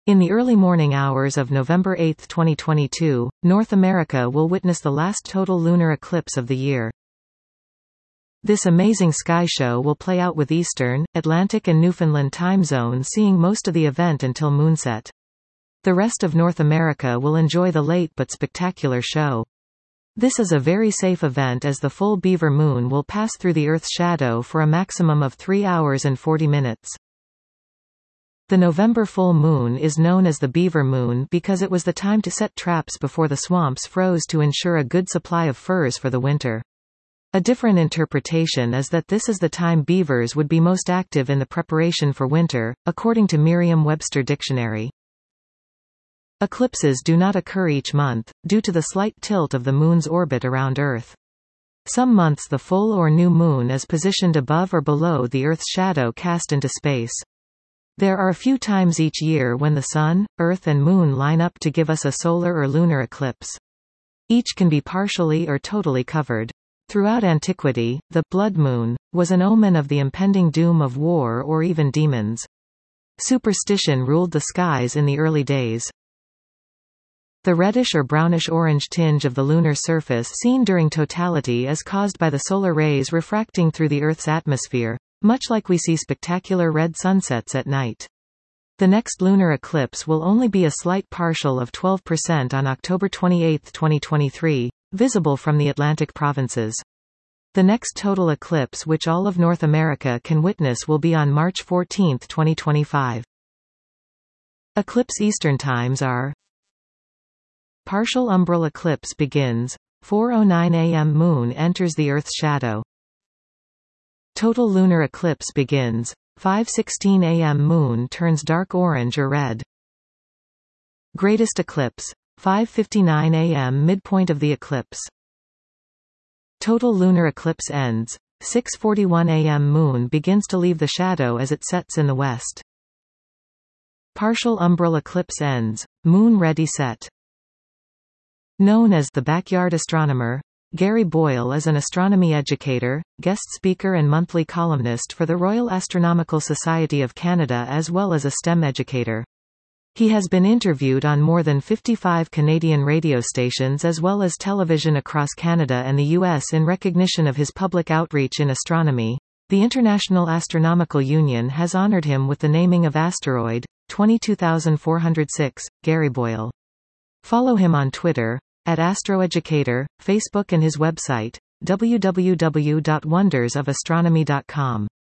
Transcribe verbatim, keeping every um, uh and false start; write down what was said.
In the early morning hours of November eighth twenty twenty-two, North America will witness the last total lunar eclipse of the year. This amazing sky show will play out with Eastern, Atlantic and Newfoundland time zones seeing most of the event until moonset. The rest of North America will enjoy the late but spectacular show. This is a very safe event as the full beaver moon will pass through the Earth's shadow for a maximum of three hours and forty minutes. The November full moon is known as the beaver moon because it was the time to set traps before the swamps froze to ensure a good supply of furs for the winter. A different interpretation is that this is the time beavers would be most active in the preparation for winter, according to Merriam-Webster Dictionary. Eclipses do not occur each month, due to the slight tilt of the moon's orbit around Earth. Some months the full or new moon is positioned above or below the Earth's shadow cast into space. There are a few times each year when the Sun, Earth and Moon line up to give us a solar or lunar eclipse. Each can be partially or totally covered. Throughout antiquity, the blood moon was an omen of the impending doom of war or even demons. Superstition ruled the skies in the early days. The reddish or brownish-orange tinge of the lunar surface seen during totality is caused by the solar rays refracting through the Earth's atmosphere, much like we see spectacular red sunsets at night. The next lunar eclipse will only be a slight partial of twelve percent on October twenty-eighth twenty twenty-three, visible from the Atlantic provinces. The next total eclipse which all of North America can witness will be on March fourteenth twenty twenty-five. Eclipse Eastern times are: partial umbral eclipse begins, four oh nine a m Moon enters the Earth's shadow. Total lunar eclipse begins, five sixteen a m Moon turns dark orange or red. Greatest eclipse, five fifty-nine a m midpoint of the eclipse. Total lunar eclipse ends, six forty-one a m Moon begins to leave the shadow as it sets in the west. Partial umbral eclipse ends, Moon ready set. Known as the backyard astronomer, Gary Boyle is an astronomy educator, guest speaker and monthly columnist for the Royal Astronomical Society of Canada as well as a STEM educator. He has been interviewed on more than fifty-five Canadian radio stations as well as television across Canada and the U S in recognition of his public outreach in astronomy. The International Astronomical Union has honored him with the naming of Asteroid twenty-two thousand four hundred six, Gary Boyle. Follow him on Twitter, at Astroeducator, Facebook and his website, w w w dot wonders of astronomy dot com.